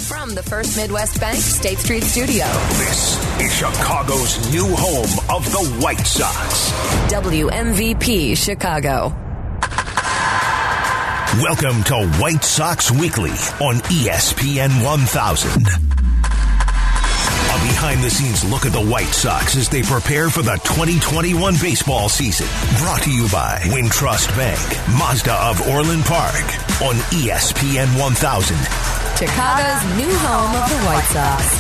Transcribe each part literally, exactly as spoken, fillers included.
From the First Midwest Bank State Street Studio. This is Chicago's new home of the White Sox. W M V P Chicago. Welcome to White Sox Weekly on E S P N one thousand. A behind-the-scenes look at the White Sox as they prepare for the twenty twenty-one baseball season. Brought to you by Wintrust Bank, Mazda of Orland Park on E S P N one thousand. Chicago's new home of the White Sox.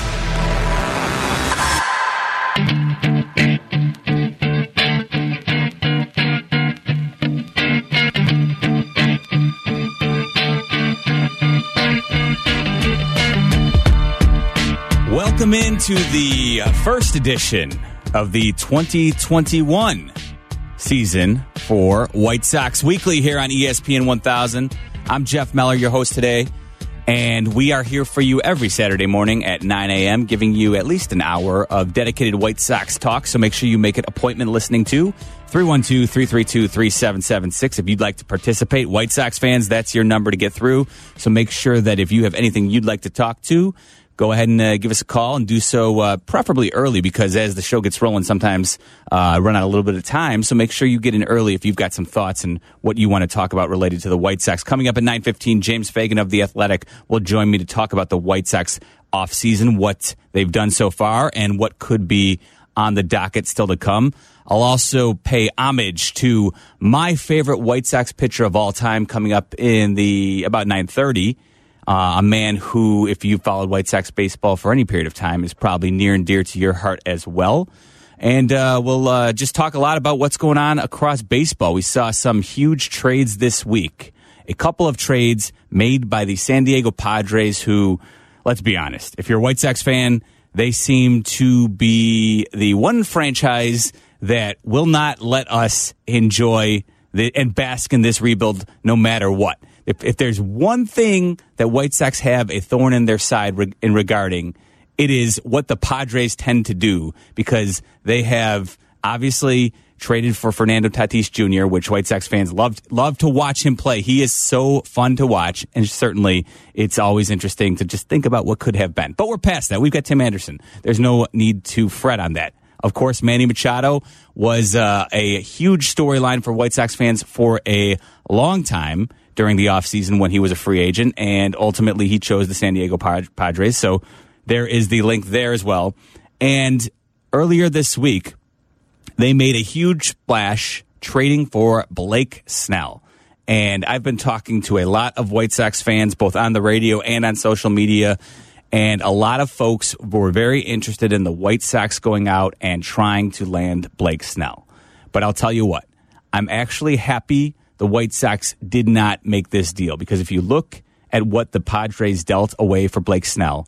Welcome into the first edition of the twenty twenty-one season for White Sox Weekly here on E S P N one thousand. I'm Jeff Meller, your host today, and we are here for you every Saturday morning at nine a.m., giving you at least an hour of dedicated White Sox talk, so make sure you make an appointment listening to three one two, three three two, three seven seven six. If you'd like to participate, White Sox fans, that's your number to get through, so make sure that if you have anything you'd like to talk to, go ahead and uh, give us a call, and do so uh, preferably early, because as the show gets rolling, sometimes uh, run out a little bit of time. So make sure you get in early if you've got some thoughts and what you want to talk about related to the White Sox. Coming up at nine fifteen, James Fagan of The Athletic will join me to talk about the White Sox offseason, what they've done so far, and what could be on the docket still to come. I'll also pay homage to my favorite White Sox pitcher of all time coming up in the about nine thirty. Uh, a man who, if you followed White Sox baseball for any period of time, is probably near and dear to your heart as well. And uh, we'll uh, just talk a lot about what's going on across baseball. We saw some huge trades this week. A couple of trades made by the San Diego Padres who, let's be honest, if you're a White Sox fan, they seem to be the one franchise that will not let us enjoy the, and bask in this rebuild no matter what. If, if there's one thing that White Sox have a thorn in their side re- in regarding, it is what the Padres tend to do, because they have obviously traded for Fernando Tatis Junior, which White Sox fans love, love to watch him play. He is so fun to watch, and certainly it's always interesting to just think about what could have been. But we're past that. We've got Tim Anderson. There's no need to fret on that. Of course, Manny Machado was uh, a huge storyline for White Sox fans for a long time during the offseason when he was a free agent, and ultimately he chose the San Diego Padres. So there is the link there as well. And earlier this week, they made a huge splash trading for Blake Snell. And I've been talking to a lot of White Sox fans, both on the radio and on social media, and a lot of folks were very interested in the White Sox going out and trying to land Blake Snell. But I'll tell you what, I'm actually happy the White Sox did not make this deal, because if you look at what the Padres dealt away for Blake Snell,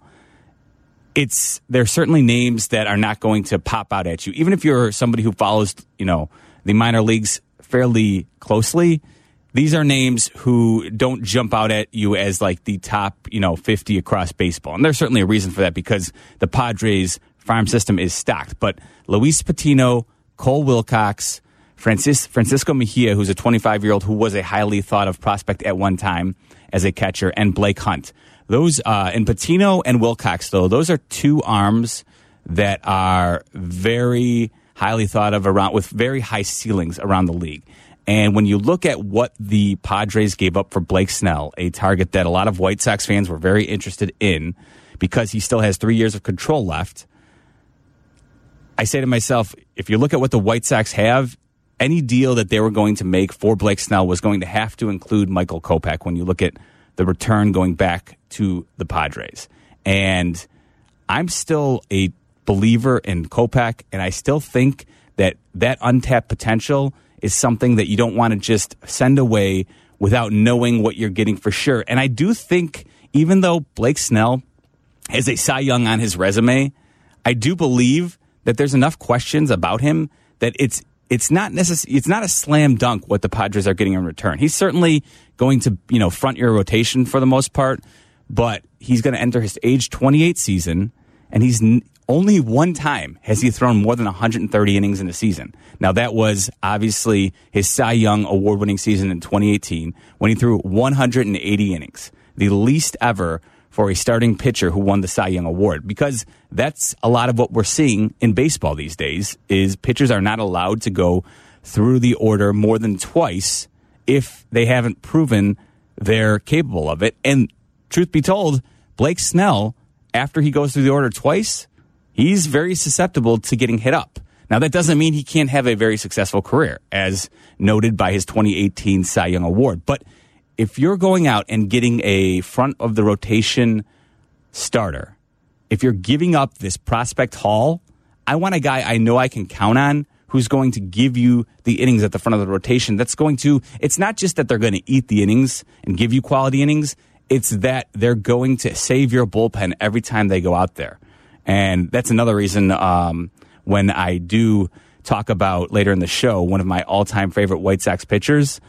it's there are certainly names that are not going to pop out at you. Even if you're somebody who follows, you know, the minor leagues fairly closely, these are names who don't jump out at you as like the top, you know, fifty across baseball. And there's certainly a reason for that, because the Padres farm system is stacked. But Luis Patino, Cole Wilcox, Francis, Francisco Mejia, who's a twenty-five-year-old who was a highly thought-of prospect at one time as a catcher, and Blake Hunt. Those, uh, and Patino and Wilcox, though, those are two arms that are very highly thought of around, with very high ceilings around the league. And when you look at what the Padres gave up for Blake Snell, a target that a lot of White Sox fans were very interested in because he still has three years of control left, I say to myself, if you look at what the White Sox have, any deal that they were going to make for Blake Snell was going to have to include Michael Kopech when you look at the return going back to the Padres. And I'm still a believer in Kopech, and I still think that that untapped potential is something that you don't want to just send away without knowing what you're getting for sure. And I do think, even though Blake Snell has a Cy Young on his resume, I do believe that there's enough questions about him that it's It's not necess- It's not a slam dunk what the Padres are getting in return. He's certainly going to, you know, front your rotation for the most part, but he's going to enter his age twenty-eight season, and he's n- only one time has he thrown more than one hundred thirty innings in a season. Now, that was obviously his Cy Young award-winning season in twenty eighteen when he threw one hundred eighty innings, the least ever for a starting pitcher who won the Cy Young Award, because that's a lot of what we're seeing in baseball these days is pitchers are not allowed to go through the order more than twice if they haven't proven they're capable of it. And truth be told, Blake Snell, after he goes through the order twice, he's very susceptible to getting hit up. Now, that doesn't mean he can't have a very successful career, as noted by his twenty eighteen Cy Young Award. But if you're going out and getting a front-of-the-rotation starter, if you're giving up this prospect haul, I want a guy I know I can count on who's going to give you the innings at the front of the rotation. That's going to, it's not just that they're going to eat the innings and give you quality innings, it's that they're going to save your bullpen every time they go out there. And that's another reason um, when I do talk about later in the show, one of my all-time favorite White Sox pitchers,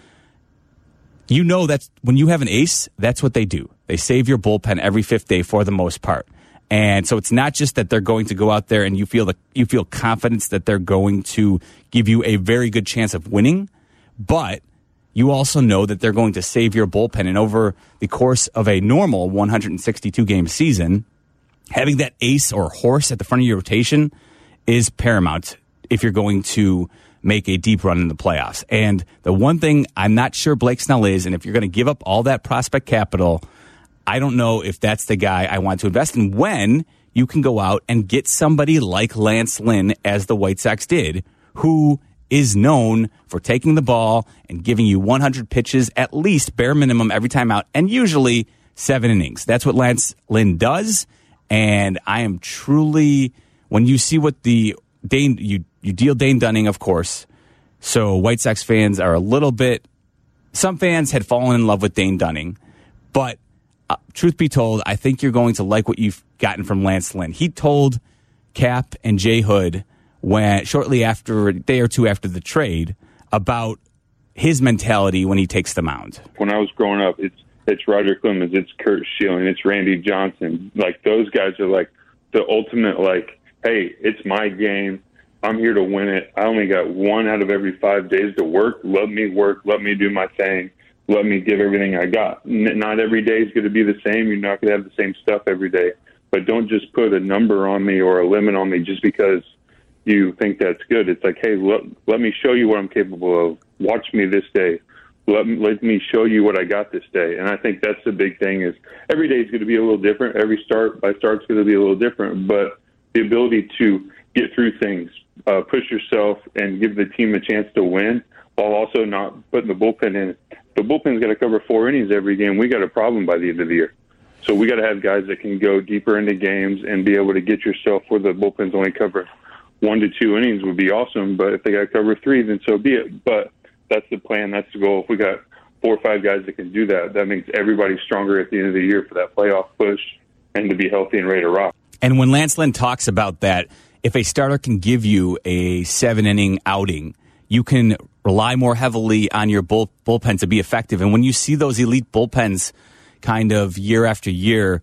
you know that's when you have an ace, that's what they do. They save your bullpen every fifth day for the most part. And so it's not just that they're going to go out there and you feel the, you feel confidence that they're going to give you a very good chance of winning, but you also know that they're going to save your bullpen. And over the course of a normal one hundred sixty-two game season, having that ace or horse at the front of your rotation is paramount if you're going to make a deep run in the playoffs. And the one thing I'm not sure Blake Snell is, and if you're going to give up all that prospect capital, I don't know if that's the guy I want to invest in when you can go out and get somebody like Lance Lynn, as the White Sox did, who is known for taking the ball and giving you one hundred pitches, at least bare minimum every time out, and usually seven innings. That's what Lance Lynn does. And I am truly, when you see what the Dane, you, you deal Dane Dunning, of course. So White Sox fans are a little bit, some fans had fallen in love with Dane Dunning, but Uh, truth be told, I think you're going to like what you've gotten from Lance Lynn. He told Cap and Jay Hood when shortly after, a day or two after the trade, about his mentality when he takes the mound. When I was growing up, it's it's Roger Clemens, it's Kurt Schilling, it's Randy Johnson. Like, those guys are like the ultimate, like, hey, it's my game. I'm here to win it. I only got one out of every five days to work. Let me work. Let me do my thing. Let me give everything I got. Not every day is going to be the same. You're not going to have the same stuff every day. But don't just put a number on me or a limit on me just because you think that's good. It's like, hey, let, let me show you what I'm capable of. Watch me this day. Let me, let me show you what I got this day. And I think that's the big thing is every day is going to be a little different. Every start by start is going to be a little different. But the ability to get through things, uh, push yourself, and give the team a chance to win while also not putting the bullpen in. The bullpen's got to cover four innings every game. We got a problem by the end of the year. So we got to have guys that can go deeper into games and be able to get yourself where the bullpen's only cover one to two innings would be awesome. But if they got to cover three, then so be it. But that's the plan. That's the goal. If we got four or five guys that can do that, that makes everybody stronger at the end of the year for that playoff push and to be healthy and ready to rock. And when Lance Lynn talks about that, if a starter can give you a seven-inning outing, you can rely more heavily on your bull, bullpen to be effective. And when you see those elite bullpens kind of year after year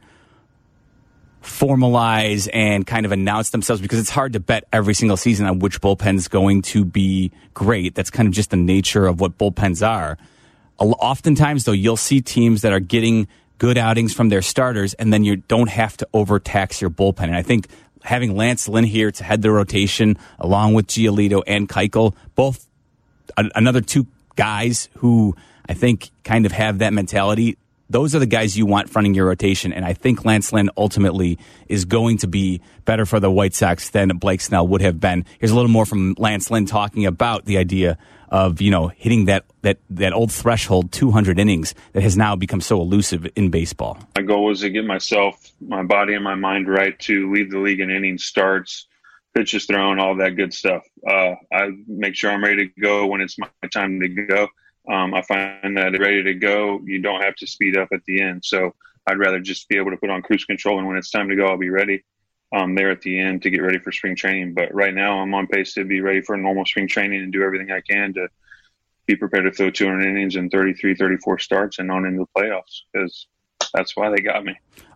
formalize and kind of announce themselves, because it's hard to bet every single season on which bullpen's going to be great. That's kind of just the nature of what bullpens are. Oftentimes, though, you'll see teams that are getting good outings from their starters, and then you don't have to overtax your bullpen. And I think having Lance Lynn here to head the rotation, along with Giolito and Keuchel, both a- another two guys who I think kind of have that mentality. Those are the guys you want fronting your rotation, and I think Lance Lynn ultimately is going to be better for the White Sox than Blake Snell would have been. Here's a little more from Lance Lynn talking about the idea of, you know, hitting that that that old threshold two hundred innings that has now become so elusive in baseball. My goal was to get myself, my body and my mind right to lead the league in innings, starts, pitches thrown, all that good stuff. Uh, I make sure I'm ready to go when it's my time to go. Um, I find that ready to go, you don't have to speed up at the end. So I'd rather just be able to put on cruise control, and when it's time to go, I'll be ready um, there at the end to get ready for spring training. But right now I'm on pace to be ready for normal spring training and do everything I can to be prepared to throw two hundred innings and thirty-three, thirty-four starts and on into the playoffs, because that's why they got me.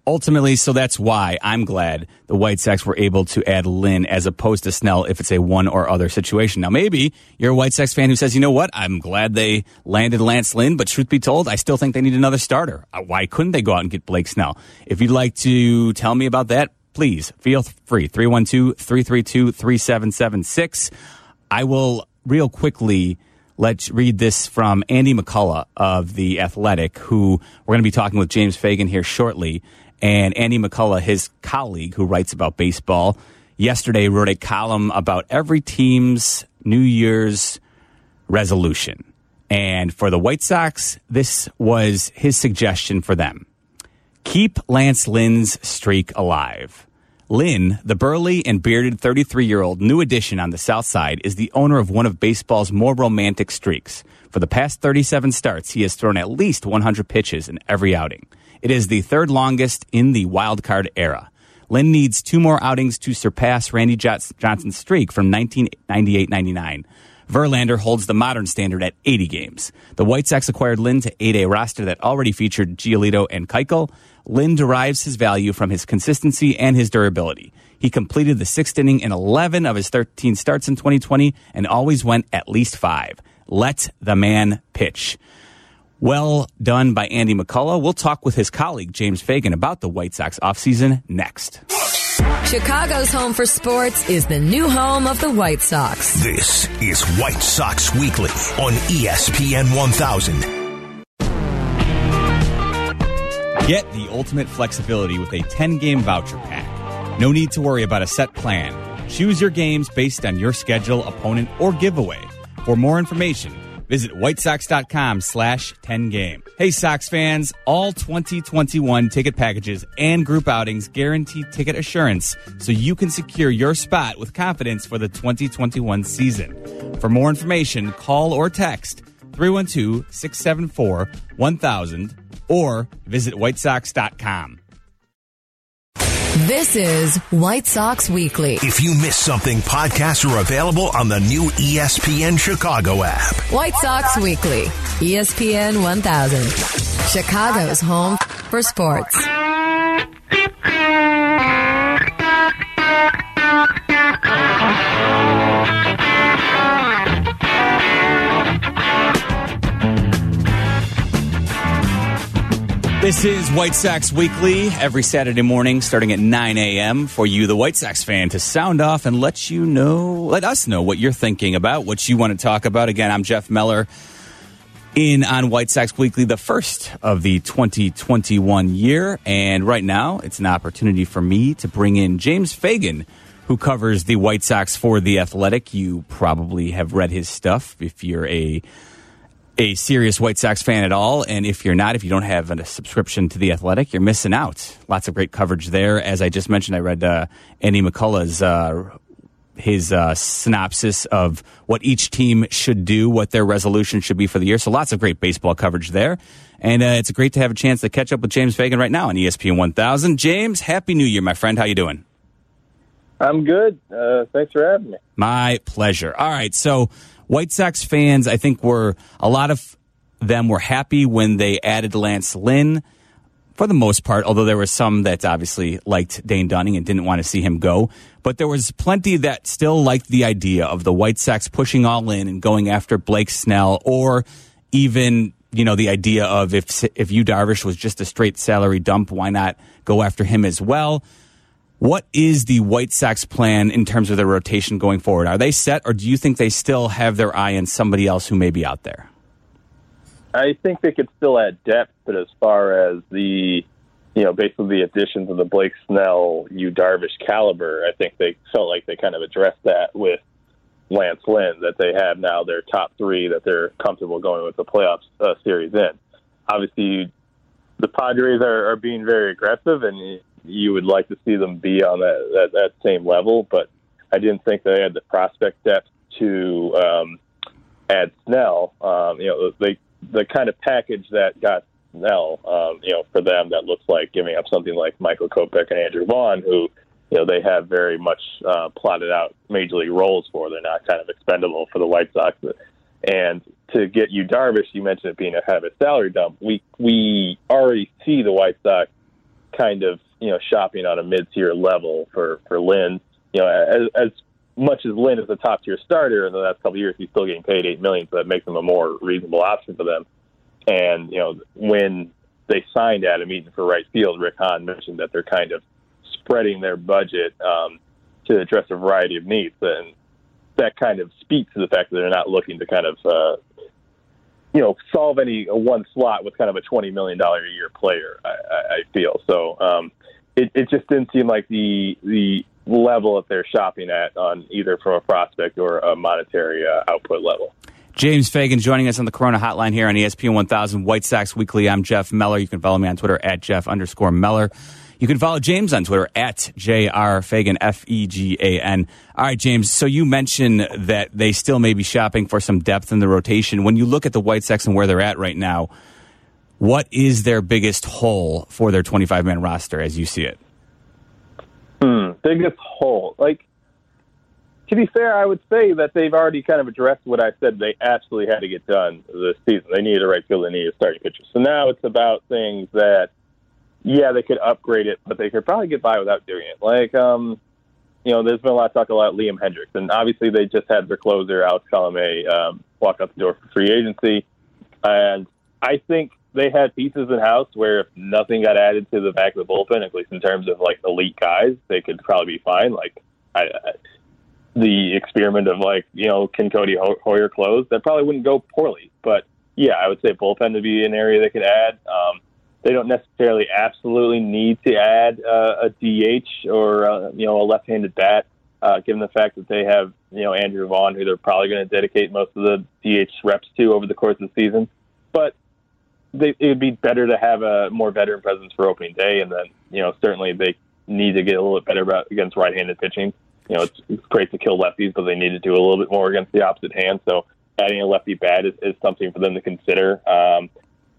ultimately, so that's why I'm glad the White Sox were able to add Lynn as opposed to Snell if it's a one or other situation. Now, maybe you're a White Sox fan who says, you know what, I'm glad they landed Lance Lynn, but truth be told, I still think they need another starter. Why couldn't they go out and get Blake Snell? If you'd like to tell me about that, please feel free. three one two, three three two, three seven seven six. I will real quickly let's read this from Andy McCullough of The Athletic, who we're going to be talking with James Fagan here shortly. And Andy McCullough, his colleague who writes about baseball, yesterday wrote a column about every team's New Year's resolution. And for the White Sox, this was his suggestion for them. Keep Lance Lynn's streak alive. Lynn, the burly and bearded thirty-three-year-old new addition on the South Side, is the owner of one of baseball's more romantic streaks. For the past thirty-seven starts, he has thrown at least one hundred pitches in every outing. It is the third longest in the wild card era. Lynn needs two more outings to surpass Randy Johnson's streak from nineteen ninety-eight ninety-nine. Verlander holds the modern standard at eighty games. The White Sox acquired Lynn to aid a roster that already featured Giolito and Keuchel. Lynn derives his value from his consistency and his durability. He completed the sixth inning in eleven of his thirteen starts in twenty twenty and always went at least five. Let the man pitch. Well done by Andy McCullough. We'll talk with his colleague, James Fagan, about the White Sox offseason next. Chicago's home for sports is the new home of the White Sox. This is White Sox Weekly on E S P N one thousand. Get the ultimate flexibility with a ten-game voucher pack. No need to worry about a set plan. Choose your games based on your schedule, opponent, or giveaway. For more information, visit whitesox.com slash 10-game. Hey, Sox fans, all twenty twenty-one ticket packages and group outings guarantee ticket assurance so you can secure your spot with confidence for the twenty twenty-one season. For more information, call or text three one two, six seven four, one thousand or visit white sox dot com. This is White Sox Weekly. If you miss something, podcasts are available on the new E S P N Chicago app. White Sox Weekly, E S P N one thousand, Chicago's home for sports. This is White Sox Weekly, every Saturday morning starting at nine a.m. for you, the White Sox fan, to sound off and let you know, let us know what you're thinking about, what you want to talk about. Again, I'm Jeff Meller in on White Sox Weekly, the first of the twenty twenty-one year. And right now, it's an opportunity for me to bring in James Fagan, who covers the White Sox for The Athletic. You probably have read his stuff if you're a a serious White Sox fan at all. And if you're not, if you don't have a subscription to The Athletic, you're missing out. Lots of great coverage there. As I just mentioned, I read uh, Andy McCullough's uh, his uh, synopsis of what each team should do, what their resolution should be for the year. So lots of great baseball coverage there. And uh, it's great to have a chance to catch up with James Fagan right now on E S P N one thousand. James, Happy New Year, my friend. How you doing? I'm good. Uh, thanks for having me. My pleasure. All right, so White Sox fans, I think were a lot of them were happy when they added Lance Lynn, for the most part, although there were some that obviously liked Dane Dunning and didn't want to see him go. But there was plenty that still liked the idea of the White Sox pushing all in and going after Blake Snell, or even, you know, the idea of if if Yu Darvish was just a straight salary dump, why not go after him as well? What is the White Sox plan in terms of their rotation going forward? Are they set, or do you think they still have their eye on somebody else who may be out there? I think they could still add depth, but as far as the, you know, basically the additions of the Blake Snell, Yu Darvish caliber, I think they felt like they kind of addressed that with Lance Lynn, that they have now their top three that they're comfortable going with the playoffs uh, series in. Obviously, the Padres are, are being very aggressive, and you would like to see them be on that, that, that same level, but I didn't think they had the prospect depth to um, add Snell. Um, you know, they, the kind of package that got Snell, um, you know, for them, that looks like giving up something like Michael Kopech and Andrew Vaughn, who, you know, they have very much uh, plotted out major league roles for. They're not kind of expendable for the White Sox. And to get Yu Darvish, you mentioned it being a kind of a salary dump. We we already see the White Sox kind of, you know, shopping on a mid-tier level for, for Lynn. You know, as, as much as Lynn is a top-tier starter in the last couple of years, he's still getting paid eight million dollars, so that makes him a more reasonable option for them. And, you know, when they signed Adam Eaton for right field, Rick Hahn mentioned that they're kind of spreading their budget um, to address a variety of needs. And that kind of speaks to the fact that they're not looking to kind of, uh, you know, solve any uh, one slot with kind of a twenty million dollars a year player, I, I, I feel. So um, it, it just didn't seem like the the level that they're shopping at on either from a prospect or a monetary uh, output level. James Fagan joining us on the Corona Hotline here on E S P N one thousand White Sox Weekly. I'm Jeff Meller. You can follow me on Twitter at Jeff underscore Meller. You can follow James on Twitter at J R Fagan, F E G A N. All right, James, so you mentioned that they still may be shopping for some depth in the rotation. When you look at the White Sox and where they're at right now, what is their biggest hole for their twenty-five man roster as you see it? Hmm, biggest hole. Like, to be fair, I would say that they've already kind of addressed what I said they absolutely had to get done this season. They needed a right field, they needed a starting pitcher. So now it's about things that, yeah, they could upgrade it, but they could probably get by without doing it. Like, um, you know, there's been a lot of talk about Liam Hendricks, and obviously they just had their closer, Alex Colomé, um, walk out the door for free agency. And I think they had pieces in-house where if nothing got added to the back of the bullpen, at least in terms of, like, elite guys, they could probably be fine. Like, I, I the experiment of, like, you know, can Cody Hoyer close? That probably wouldn't go poorly. But, yeah, I would say bullpen would be an area they could add. Um, they don't necessarily absolutely need to add uh, a D H or, uh, you know, a left-handed bat, uh, given the fact that they have, you know, Andrew Vaughn, who they're probably going to dedicate most of the D H reps to over the course of the season. But they, it would be better to have a more veteran presence for opening day. And then, you know, certainly they need to get a little bit better about, against right-handed pitching. You know, it's, it's great to kill lefties, but they need to do a little bit more against the opposite hand. So adding a lefty bat is, is something for them to consider. Um,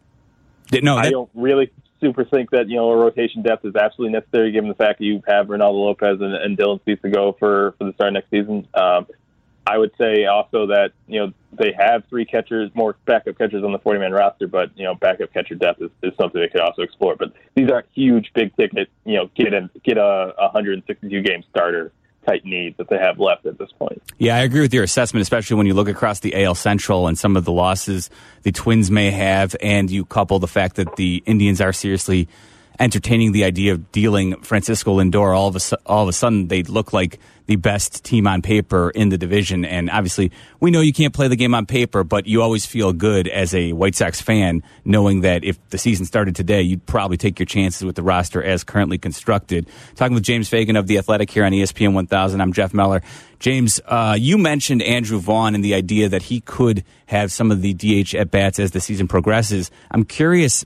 no, that- I don't really super think that, you know, a rotation depth is absolutely necessary, given the fact that you have Ronaldo Lopez and, and Dylan Cease to go for, for the start next season. Um, I would say also that, you know, they have three catchers, more backup catchers on the forty man roster, but, you know, backup catcher depth is, is something they could also explore. But these aren't huge, big ticket, you know, get in, get a one hundred sixty-two game starter type needs that they have left at this point. Yeah, I agree with your assessment, especially when you look across the A L Central and some of the losses the Twins may have, and you couple the fact that the Indians are seriously entertaining the idea of dealing Francisco Lindor. All of a, all of a sudden, they look like the best team on paper in the division. And obviously, we know you can't play the game on paper, but you always feel good as a White Sox fan knowing that if the season started today, you'd probably take your chances with the roster as currently constructed. Talking with James Fagan of The Athletic here on E S P N one thousand. I'm Jeff Meller. James, uh, you mentioned Andrew Vaughn and the idea that he could have some of the D H at-bats as the season progresses. I'm curious,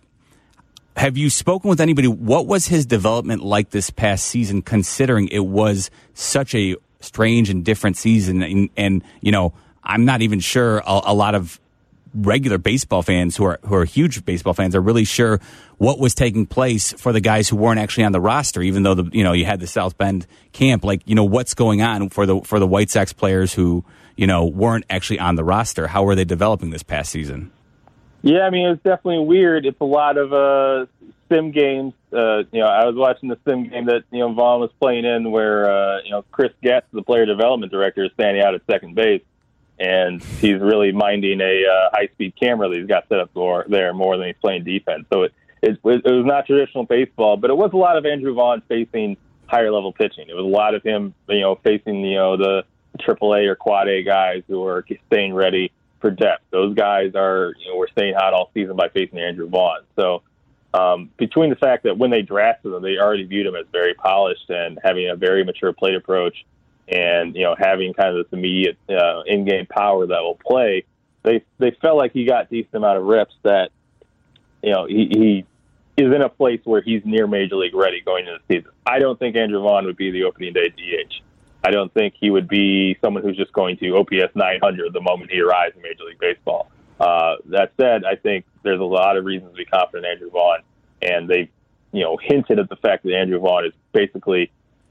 have you spoken with anybody? What was his development like this past season, considering it was such a strange and different season? And, and you know, I'm not even sure a, a lot of regular baseball fans who are who are huge baseball fans are really sure what was taking place for the guys who weren't actually on the roster, even though the you know you had the South Bend camp. Like, you know, what's going on for the for the White Sox players who, you know, weren't actually on the roster? How were they developing this past season? Yeah, I mean, it was definitely weird. It's a lot of uh, sim games. Uh, you know, I was watching the sim game that, you know, Vaughn was playing in where, uh, you know, Chris Getz, the player development director, is standing out at second base. And he's really minding a uh, high-speed camera that he's got set up for, there more than he's playing defense. So it, it, it was not traditional baseball, but it was a lot of Andrew Vaughn facing higher-level pitching. It was a lot of him, you know, facing, you know, the triple A or quad A guys who are staying ready for depth. Those guys are, you know, were staying hot all season by facing Andrew Vaughn. So um, between the fact that when they drafted him, they already viewed him as very polished and having a very mature plate approach, and, you know, having kind of this immediate uh, in-game power that will play, they they felt like he got decent amount of reps that, you know, he, he is in a place where he's near major league ready going into the season. I don't think Andrew Vaughn would be the opening day D H. I don't think he would be someone who's just going to O P S nine hundred the moment he arrives in Major League Baseball. Uh, that said, I think there's a lot of reasons to be confident in Andrew Vaughn, and they, you know, hinted at the fact that Andrew Vaughn is basically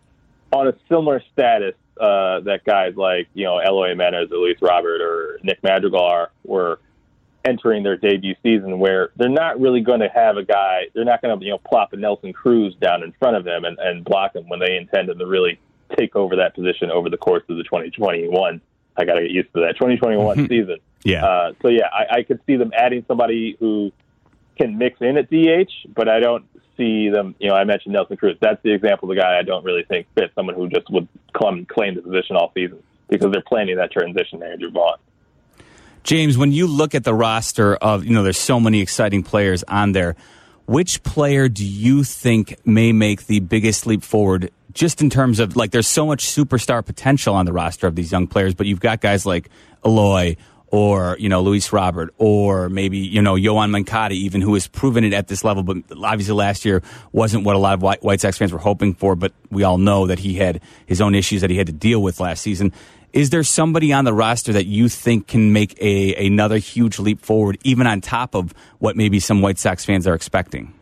on a similar status uh, that guys like, you know, Eloy Jimenez, Luis Robert, or Nick Madrigal are, were entering their debut season, where they're not really going to have a guy, they're not going to, you know, plop a Nelson Cruz down in front of him and, and block him when they intend to really take over that position over the course of the twenty twenty-one. I got to get used to that twenty twenty-one season. Yeah. Uh, so yeah, I, I could see them adding somebody who can mix in at D H, but I don't see them, you know, I mentioned Nelson Cruz. That's the example of the guy I don't really think fits, someone who just would claim, claim the position all season, because they're planning that transition to Andrew Vaughn. James, when you look at the roster of, you know, there's so many exciting players on there, which player do you think may make the biggest leap forward, just in terms of, like, there's so much superstar potential on the roster of these young players, but you've got guys like Eloy or, you know, Luis Robert, or maybe, you know, Yoan Moncada, even, who has proven it at this level, but obviously last year wasn't what a lot of White, White Sox fans were hoping for, but we all know that he had his own issues that he had to deal with last season. Is there somebody on the roster that you think can make a another huge leap forward, even on top of what maybe some White Sox fans are expecting?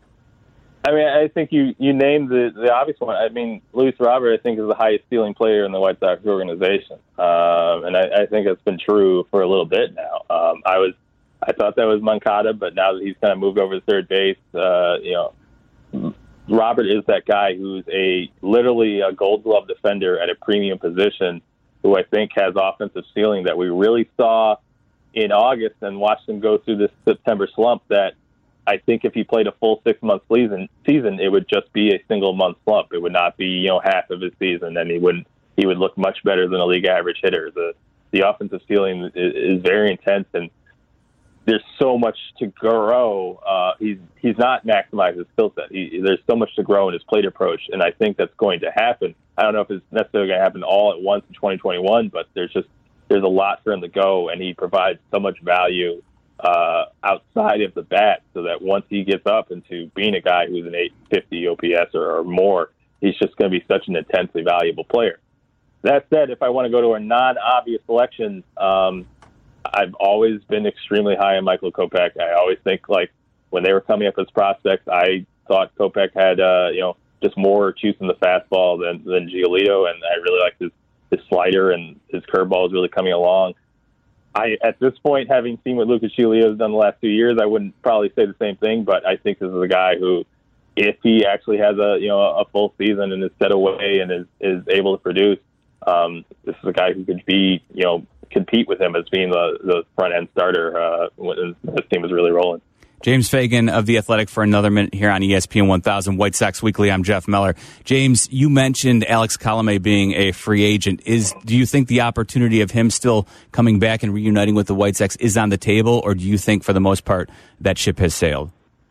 I mean, I think you, you named the, the obvious one. I mean, Luis Robert, I think, is the highest ceiling player in the White Sox organization. Um, and I, I think that's been true for a little bit now. Um, I was, I thought that was Moncada, but now that he's kind of moved over to third base, uh, you know, Robert is that guy who's a literally a Gold Glove defender at a premium position, who I think has offensive ceiling that we really saw in August and watched him go through this September slump. That I think if he played a full six-month season, season, it would just be a single-month slump. It would not be, you know, half of his season, and he wouldn't. He would look much better than a league average hitter. The the offensive ceiling is, is very intense, and there's so much to grow. Uh, he's he's not maximized his skill set. He, there's so much to grow in his plate approach, and I think that's going to happen. I don't know if it's necessarily going to happen all at once in twenty twenty-one, but there's just there's a lot for him to go, and he provides so much value uh, outside of the bat, so that once he gets up into being a guy who's an eight fifty O P S or, or more, he's just going to be such an intensely valuable player. That said, if I want to go to a non-obvious selection, um, I've always been extremely high on Michael Kopech. I always think, like, when they were coming up as prospects, I thought Kopech had, uh, you know, just more juice in the fastball than, than Giolito, and I really liked his, his slider, and his curveball is really coming along. I, at this point, having seen what Lucas Giolito has done the last two years, I wouldn't probably say the same thing, but I think this is a guy who, if he actually has a, you know, a full season and is set away and is, is able to produce, um, this is a guy who could be, you know, compete with him as being the, the front-end starter uh, when this team is really rolling. James Fagan of The Athletic for another minute here on E S P N one thousand White Sox Weekly. I'm Jeff Meller. James, you mentioned Alex Colomé being a free agent. Is do you think the opportunity of him still coming back and reuniting with the White Sox is on the table, or do you think for the most part that ship has sailed?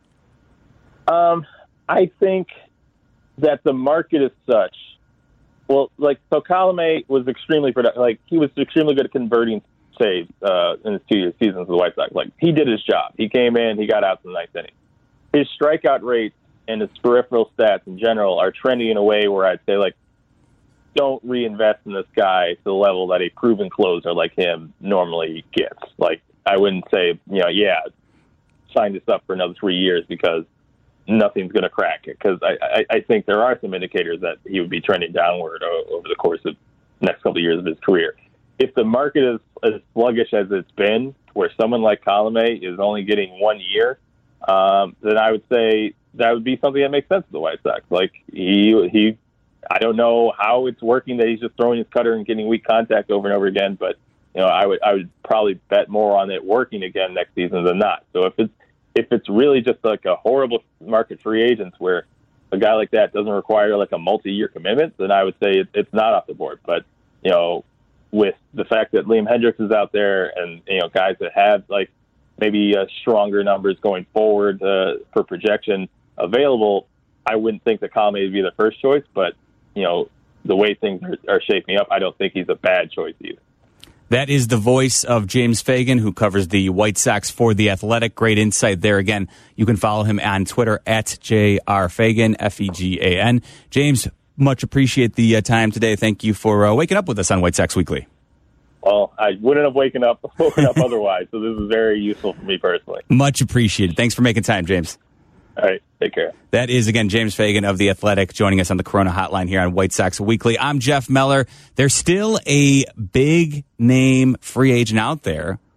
Um, I think that the market is such. Well, like, so Colomé was extremely productive. Like, he was extremely good at converting saves uh, in his two year seasons with the White Sox. Like, he did his job. He came in, he got out in the ninth inning. His strikeout rates and his peripheral stats in general are trending in a way where I'd say, like, don't reinvest in this guy to the level that a proven closer like him normally gets. Like, I wouldn't say, you know, yeah, sign this up for another three years because nothing's going to crack it. Because I, I, I think there are some indicators that he would be trending downward over the course of the next couple of years of his career. If the market is as sluggish as it's been, where someone like Colomé is only getting one year, um, then I would say that would be something that makes sense to the White Sox. Like, he, he, I don't know how it's working that he's just throwing his cutter and getting weak contact over and over again, but you know, I would, I would probably bet more on it working again next season than not. So if it's, if it's really just like a horrible market free agents where a guy like that doesn't require like a multi-year commitment, then I would say it, it's not off the board. But you know, with the fact that Liam Hendricks is out there and, you know, guys that have like maybe uh, stronger numbers going forward uh, for projection available, I wouldn't think that Colomé would be the first choice, but, you know, the way things are, are shaping up, I don't think he's a bad choice either. That is the voice of James Fagan, who covers the White Sox for The Athletic. Great insight there. Again, you can follow him on Twitter at J R Fagan, F E G A N. James, much appreciate the uh, time today. Thank you for uh, waking up with us on White Sox Weekly. Well, I wouldn't have waken up, woken up otherwise, so this is very useful for me personally. Much appreciated. Thanks for making time, James. All right, take care. That is, again, James Fagan of The Athletic joining us on the Corona Hotline here on White Sox Weekly. I'm Jeff Meller. There's still a big-name free agent out there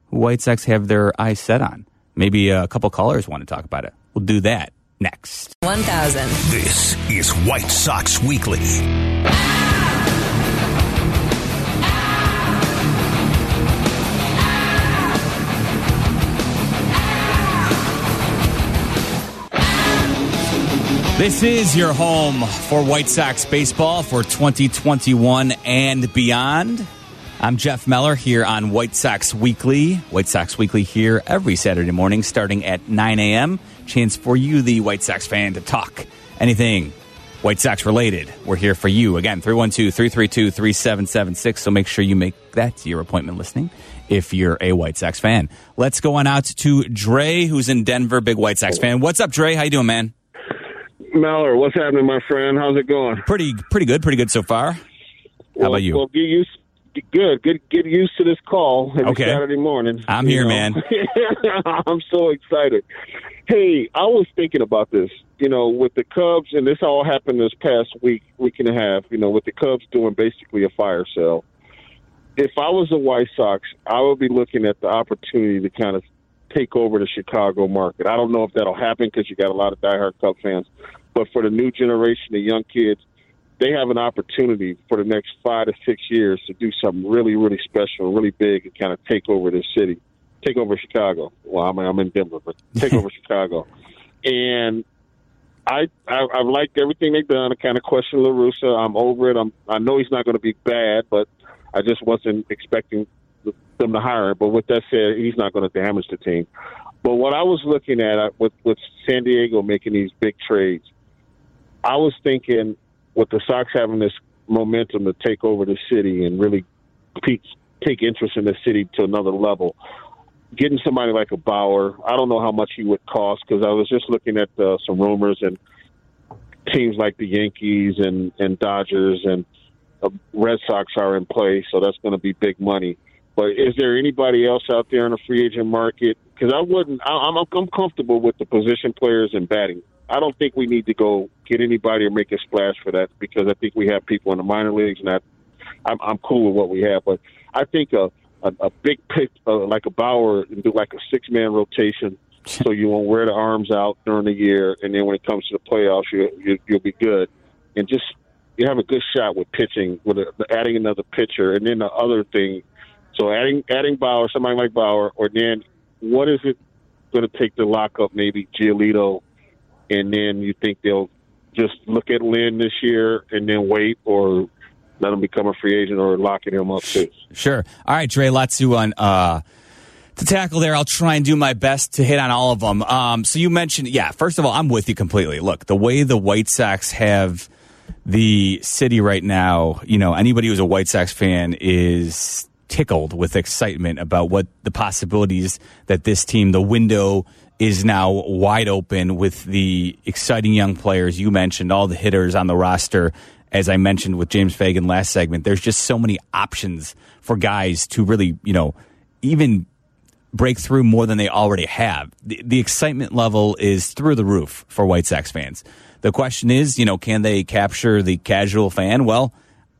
who White Sox have their eyes set on. Maybe a couple callers want to talk about it. We'll do that next. one thousand. This is White Sox Weekly. This is your home for White Sox baseball for twenty twenty-one and beyond. I'm Jeff Meller here on White Sox Weekly. White Sox Weekly here every Saturday morning starting at nine a.m. Chance for you, the White Sox fan, to talk anything White Sox related. We're here for you. Again, three one two, three three two, three seven seven six. So make sure you make that your appointment listening if you're a White Sox fan. Let's go on out to Dre, who's in Denver, big White Sox fan. What's up, Dre? How you doing, man? Meller, what's happening, my friend? How's it going? Pretty, pretty good. Pretty good so far. How well, about you? Well, get used. Good. Get get used to this call every okay. Saturday morning. I'm here, know? man. I'm so excited. Hey, I was thinking about this. You know, with the Cubs, and this all happened this past week, week and a half. You know, with the Cubs doing basically a fire sale. If I was the White Sox, I would be looking at the opportunity to kind of take over the Chicago market. I don't know if that'll happen because you got a lot of diehard Cub fans. But for the new generation of young kids, they have an opportunity for the next five to six years to do something really, really special, really big, and kind of take over this city, take over Chicago. Well, I mean, I'm in Denver, but take over Chicago. And I, I, I've liked everything they've done. I kind of question La Russa. I'm over it. I'm, I know he's not going to be bad, but I just wasn't expecting them to hire him. But with that said, he's not going to damage the team. But what I was looking at with, with San Diego making these big trades, I was thinking with the Sox having this momentum to take over the city and really take interest in the city to another level, getting somebody like a Bauer, I don't know how much he would cost because I was just looking at uh, some rumors and teams like the Yankees and, and Dodgers and uh, Red Sox are in play, so that's going to be big money. But is there anybody else out there in the free agent market? Because I wouldn't. I, I'm I'm comfortable with the position players and batting. I don't think we need to go get anybody or make a splash for that because I think we have people in the minor leagues, and I, I'm, I'm cool with what we have. But I think a a, a big pick uh, like a Bauer and do like a six man rotation, so you won't wear the arms out during the year, and then when it comes to the playoffs, you, you you'll be good, and just you have a good shot with pitching with a, adding another pitcher, and then the other thing. So adding adding Bauer, somebody like Bauer, or then what is it going to take to lock up maybe Giolito, and then you think they'll just look at Lynn this year and then wait, or let him become a free agent, or locking him up too? Sure. All right, Dre, lots to on uh, to tackle there. I'll try and do my best to hit on all of them. Um, so you mentioned, yeah. First of all, I'm with you completely. Look, the way the White Sox have the city right now, you know, anybody who's a White Sox fan is tickled with excitement about what the possibilities that this team, the window is now wide open with the exciting young players. You mentioned all the hitters on the roster. As I mentioned with James Fagan last segment, there's just so many options for guys to really, you know, even break through more than they already have. The, the excitement level is through the roof for White Sox fans. The question is, you know, can they capture the casual fan? Well,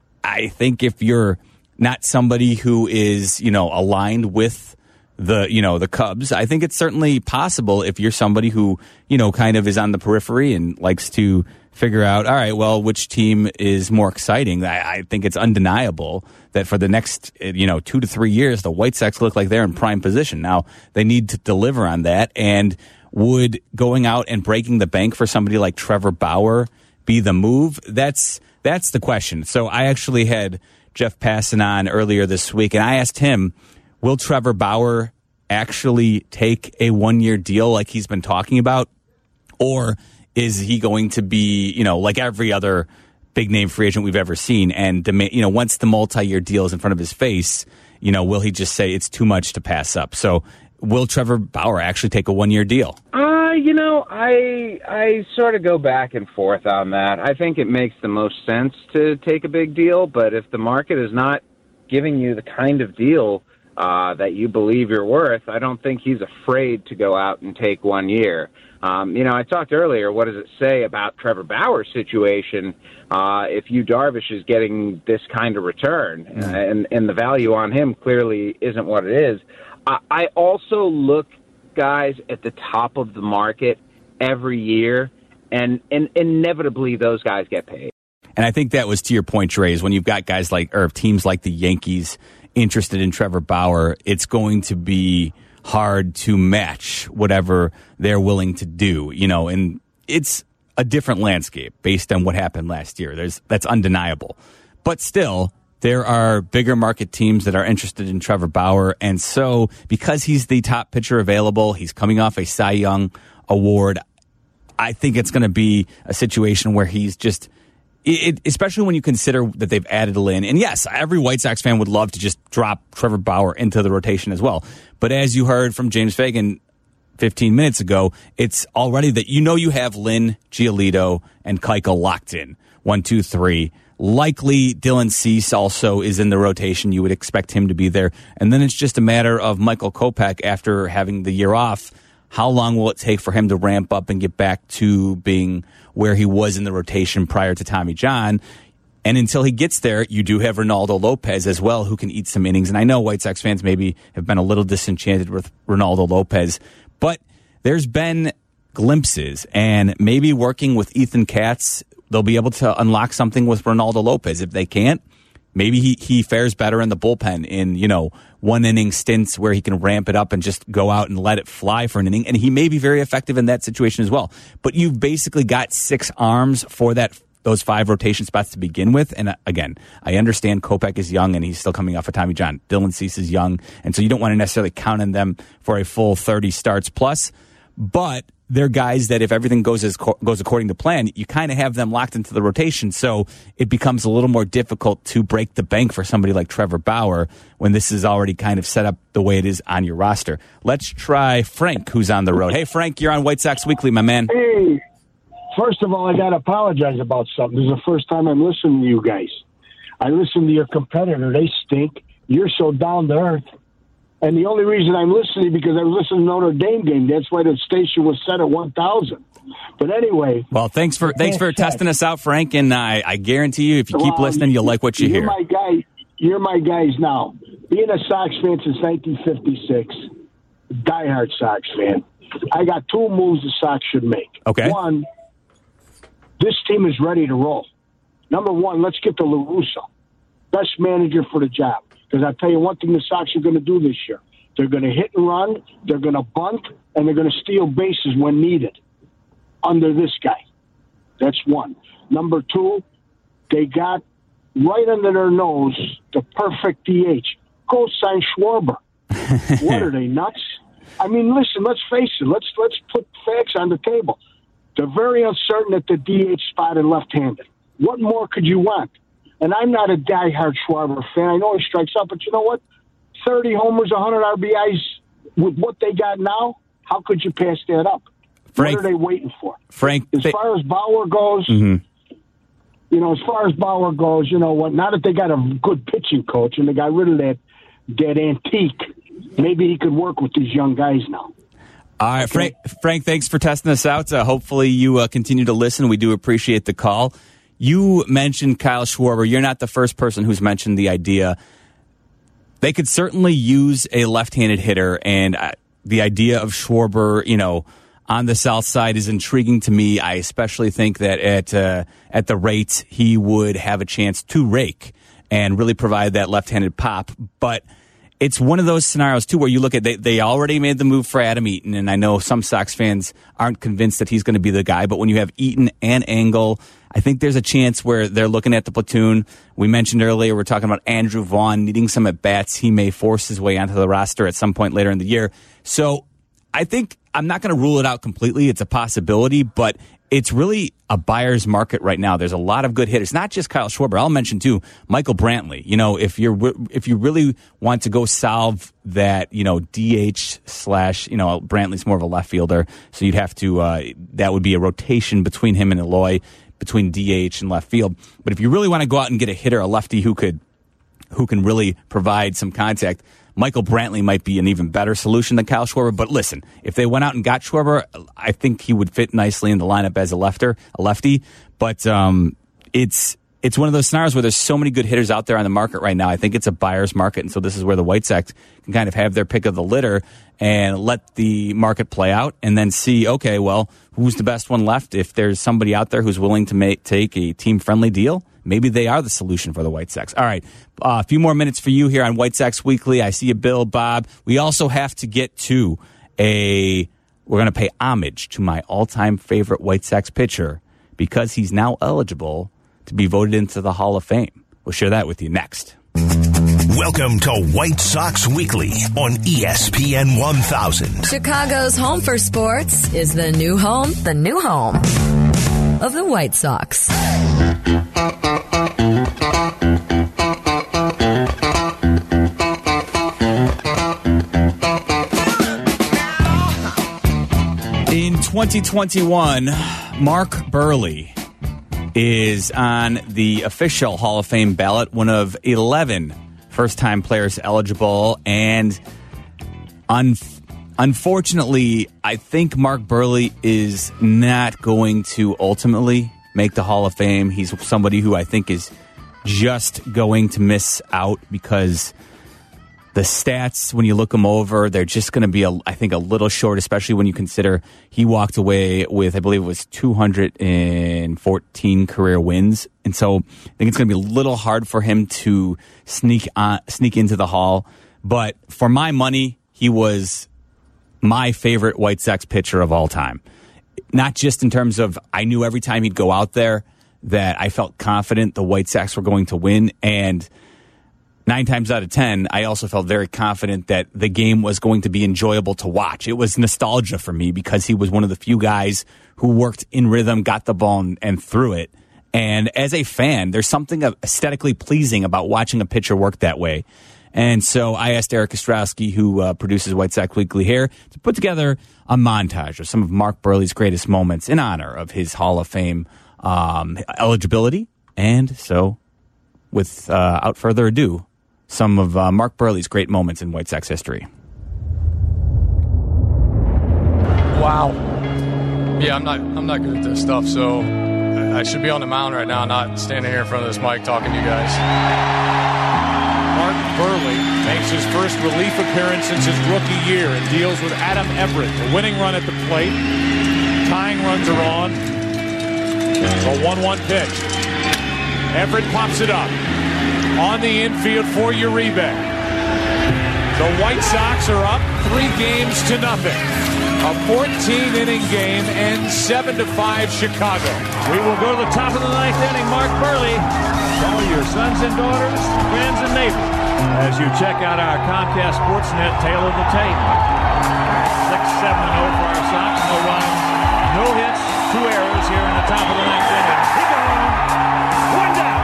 I think if you're not somebody who is, you know, aligned with the, you know, the Cubs, I think it's certainly possible if you're somebody who, you know, kind of is on the periphery and likes to figure out, all right, well, which team is more exciting. I, I think it's undeniable that for the next, you know, two to three years, the White Sox look like they're in prime position. Now, they need to deliver on that. And would going out and breaking the bank for somebody like Trevor Bauer be the move? That's that's the question. So I actually had Jeff Passan on earlier this week, and I asked him, will Trevor Bauer actually take a one-year deal like he's been talking about? Or is he going to be, you know, like every other big-name free agent we've ever seen, and, you know, once the multi-year deal is in front of his face, you know, will he just say it's too much to pass up? So will Trevor Bauer actually take a one-year deal? Uh, you know, I I sort of go back and forth on that. I think it makes the most sense to take a big deal, but if the market is not giving you the kind of deal uh, that you believe you're worth, I don't think he's afraid to go out and take one year. Um, you know, I talked earlier, what does it say about Trevor Bauer's situation uh, if Yu Darvish is getting this kind of return? Mm. Uh, and, and the value on him clearly isn't what it is. I, I also look, guys, at the top of the market every year, and, and inevitably those guys get paid. And I think that was to your point, Trey, is when you've got guys like, or teams like the Yankees interested in Trevor Bauer, it's going to be hard to match whatever they're willing to do, you know, and it's a different landscape based on what happened last year. There's that's undeniable. But still, there are bigger market teams that are interested in Trevor Bauer. And so because he's the top pitcher available, he's coming off a Cy Young award, I think it's going to be a situation where he's just, it, especially when you consider that they've added Lynn. And yes, every White Sox fan would love to just drop Trevor Bauer into the rotation as well. But as you heard from James Fagan fifteen minutes ago, it's already that you know you have Lynn, Giolito, and Keuchel locked in. One, two, three. Likely Dylan Cease also is in the rotation. You would expect him to be there. And then it's just a matter of Michael Kopech after having the year off. How long will it take for him to ramp up and get back to being where he was in the rotation prior to Tommy John? And until he gets there, you do have Ronaldo Lopez as well, who can eat some innings. And I know White Sox fans maybe have been a little disenchanted with Ronaldo Lopez, but there's been glimpses, and maybe working with Ethan Katz, they'll be able to unlock something with Ronaldo Lopez. If they can't, maybe he, he fares better in the bullpen in, you know, one inning stints where he can ramp it up and just go out and let it fly for an inning. And he may be very effective in that situation as well. But you've basically got six arms for that those five rotation spots to begin with. And again, I understand Kopech is young and he's still coming off of Tommy John. Dylan Cease is young. And so you don't want to necessarily count on them for a full thirty starts plus. But they're guys that if everything goes as goes according to plan, you kind of have them locked into the rotation. So it becomes a little more difficult to break the bank for somebody like Trevor Bauer when this is already kind of set up the way it is on your roster. Let's try Frank, who's on the road. Hey, Frank, you're on White Sox Weekly, my man. Hey, first of all, I got to apologize about something. This is the first time I'm listening to you guys. I listen to your competitor. They stink. You're so down to earth. And the only reason I'm listening because I was listening to Notre Dame game. That's why the station was set at one thousand. But anyway. Well, thanks for thanks for testing us out, Frank. And I, I guarantee you, if you keep well, listening, you'll like what you you're hear. My guy, you're my guys now. Being a Sox fan since nineteen fifty-six, diehard Sox fan, I got two moves the Sox should make. Okay. One, this team is ready to roll. Number one, let's get to La Russa, best manager for the job. Because I'll tell you one thing the Sox are going to do this year. They're going to hit and run, they're going to bunt, and they're going to steal bases when needed under this guy. That's one. Number two, they got right under their nose the perfect D H. Go sign Schwarber. What are they, nuts? I mean, listen, let's face it. Let's, let's put facts on the table. They're very uncertain at the D H spot and left-handed. What more could you want? And I'm not a diehard Schwarber fan. I know he strikes out, but you know what? thirty homers, one hundred R B Is with what they got now, how could you pass that up? Frank, what are they waiting for? Frank, as far as Bauer goes, mm-hmm. you know, as far as Bauer goes, you know what? Now that they got a good pitching coach and they got rid of that that antique, maybe he could work with these young guys now. All right, okay. Frank, Frank, thanks for testing us out. Uh, hopefully you uh, continue to listen. We do appreciate the call. You mentioned Kyle Schwarber. You're not the first person who's mentioned the idea. They could certainly use a left-handed hitter, and uh, the idea of Schwarber, you know, on the south side is intriguing to me. I especially think that at uh, at the rate he would have a chance to rake and really provide that left-handed pop. But it's one of those scenarios, too, where you look at they, they already made the move for Adam Eaton, and I know some Sox fans aren't convinced that he's going to be the guy, but when you have Eaton and Engel, I think there's a chance where they're looking at the platoon. We mentioned earlier, we're talking about Andrew Vaughn needing some at-bats. He may force his way onto the roster at some point later in the year. So I think I'm not going to rule it out completely. It's a possibility, but it's really a buyer's market right now. There's a lot of good hitters, not just Kyle Schwarber. I'll mention too Michael Brantley. You know, if you're if you really want to go solve that, you know, D H slash, you know, Brantley's more of a left fielder, so you'd have to uh, that would be a rotation between him and Eloy, between D H and left field. But if you really want to go out and get a hitter, a lefty who could who can really provide some contact, Michael Brantley might be an even better solution than Kyle Schwarber. But listen, if they went out and got Schwarber, I think he would fit nicely in the lineup as a lefter, a lefty. But um, it's it's one of those scenarios where there's so many good hitters out there on the market right now. I think it's a buyer's market, and so this is where the White Sox can kind of have their pick of the litter and let the market play out and then see, okay, well, who's the best one left? If there's somebody out there who's willing to make, take a team-friendly deal, maybe they are the solution for the White Sox. All right, uh, a few more minutes for you here on White Sox Weekly. I see you, Bill, Bob. We also have to get to a, we're going to pay homage to my all-time favorite White Sox pitcher because he's now eligible to be voted into the Hall of Fame. We'll share that with you next. Welcome to White Sox Weekly on E S P N one thousand. Chicago's home for sports is the new home, the new home of the White Sox. In twenty twenty-one, Mark Buehrle is on the official Hall of Fame ballot, one of eleven first-time players eligible. And un- unfortunately, I think Mark Buehrle is not going to ultimately make the Hall of Fame. He's somebody who I think is just going to miss out because the stats, when you look them over, they're just going to be, a, I think, a little short, especially when you consider he walked away with, I believe it was two hundred fourteen career wins. And so I think it's going to be a little hard for him to sneak on, sneak into the Hall. But for my money, he was my favorite White Sox pitcher of all time. Not just in terms of, I knew every time he'd go out there that I felt confident the White Sox were going to win. And Nine times out of ten, I also felt very confident that the game was going to be enjoyable to watch. It was nostalgia for me because he was one of the few guys who worked in rhythm, got the ball, and, and threw it. And as a fan, there's something aesthetically pleasing about watching a pitcher work that way. And so I asked Eric Ostrowski, who uh, produces White Sox Weekly here, to put together a montage of some of Mark Buehrle's greatest moments in honor of his Hall of Fame um, eligibility. And so, without further ado, some of uh, Mark Buehrle's great moments in White Sox history. Wow. Yeah, I'm not I'm not good at this stuff, so I should be on the mound right now, not standing here in front of this mic talking to you guys. Mark Buehrle makes his first relief appearance since his rookie year and deals with Adam Everett. A winning run at the plate. Tying runs are on. A one one pitch. Everett pops it up. On the infield for Uribe. The White Sox are up three games to nothing. A fourteen-inning game ends seven to five Chicago. We will go to the top of the ninth inning. Mark Buehrle, call your sons and daughters, friends and neighbors, as you check out our Comcast Sportsnet Tale of the Tape. six seven and oh for our Sox. No runs, no hits, two errors here in the top of the ninth inning. He gone. One down.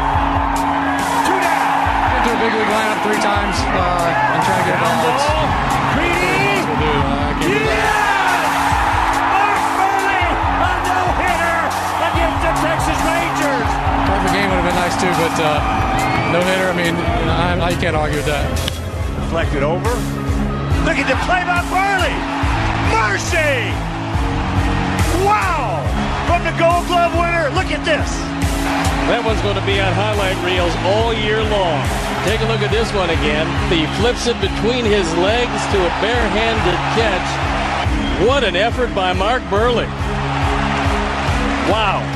To a big league lineup three times uh, and trying to get Down balls. ball. Greedy. Do, uh, Yes! Mark Buehrle, a no-hitter against the Texas Rangers. Perfect game would have been nice too, but uh, no hitter. I mean, I, I can't argue with that. Deflected over. Look at the play by Buehrle. Mercy! Wow! From the Gold Glove winner. Look at this. That one's going to be on highlight reels all year long. Take a look at this one again. He flips it between his legs to a barehanded catch. What an effort by Mark Buehrle. Wow.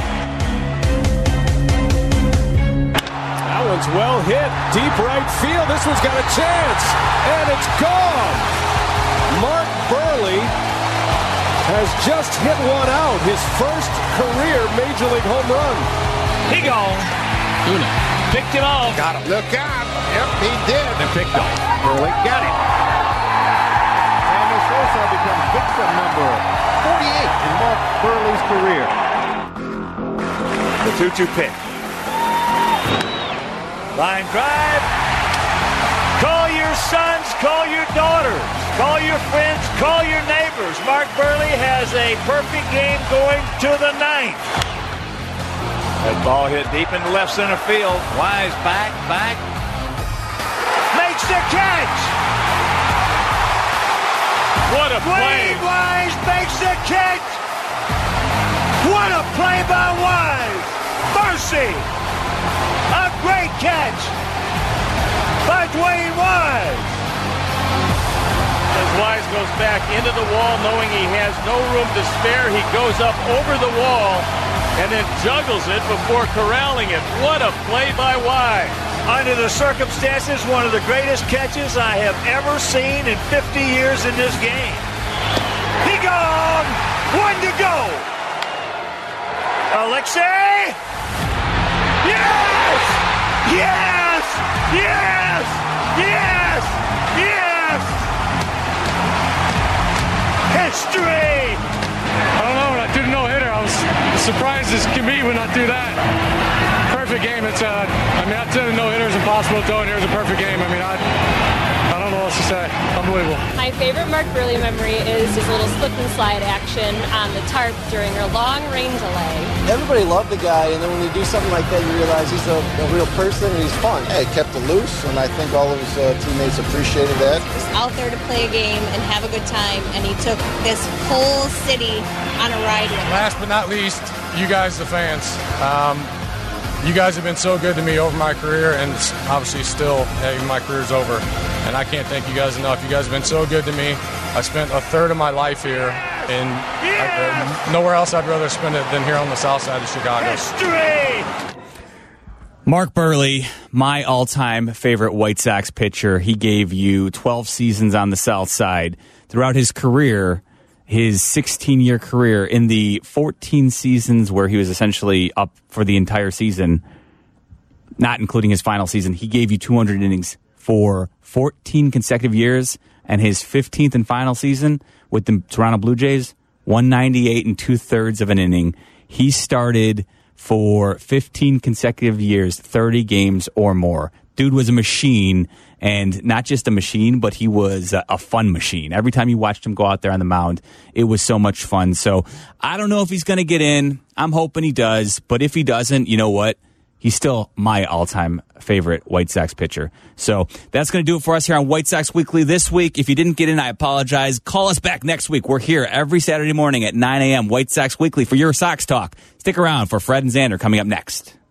That one's well hit. Deep right field. This one's got a chance. And it's gone. Mark Buehrle has just hit one out. His first career Major League home run. He gone. Una. Picked it off. Got him. Look out. Yep, he did. And picked off. Buehrle got it. Sammy Sosa becomes victim number forty-eight in Mark Buehrle's career. The two two pitch. Line drive. Call your sons, call your daughters, call your friends, call your neighbors. Mark Buehrle has a perfect game going to the ninth. That ball hit deep into left center field. Wise back, back. Makes the catch. What a play. Wade Wise makes the catch. What a play by Wise. Mercy. Dwayne Wise. As Wise goes back into the wall, knowing he has no room to spare, he goes up over the wall and then juggles it before corralling it. What a play by Wise. Under the circumstances, one of the greatest catches I have ever seen in fifty years in this game. He gone! One to go! Alexei! Yes! Yes! Yes! Yes! Yes! History! I don't know, when I threw the no-hitter, I was surprised as can be when I threw that. Perfect game. It's, uh, I mean, I said the no-hitter is impossible to throw, and here's a perfect game. I mean, I, I don't know what to say. Unbelievable. My favorite Mark Burley memory is his little slip and slide action on the tarp during a long rain delay. Everybody loved the guy, and then when you do something like that, you realize he's a, a real person and he's fun. Yeah, he kept it loose, and I think all of his uh, teammates appreciated that. He was out there to play a game and have a good time, and he took this whole city on a ride with him. Last but not least, you guys, the fans. Um, You guys have been so good to me over my career, and obviously still, hey, my career's over. And I can't thank you guys enough. You guys have been so good to me. I spent a third of my life here, and I, uh, nowhere else I'd rather spend it than here on the south side of Chicago. History! Mark Burley, my all-time favorite White Sox pitcher. He gave you twelve seasons on the south side. Throughout his career, his sixteen-year career, in the fourteen seasons where he was essentially up for the entire season, not including his final season, he gave you two hundred innings for fourteen consecutive years, and his fifteenth and final season with the Toronto Blue Jays, one ninety-eight and two-thirds of an inning. He started for fifteen consecutive years, thirty games or more. Dude was a machine, and not just a machine, but he was a, a fun machine. Every time you watched him go out there on the mound, it was so much fun. So I don't know if he's going to get in. I'm hoping he does, but if he doesn't, you know what? He's still my all-time favorite White Sox pitcher. So that's going to do it for us here on White Sox Weekly this week. If you didn't get in, I apologize. Call us back next week. We're here every Saturday morning at nine a.m. White Sox Weekly for your Sox talk. Stick around for Fred and Xander coming up next.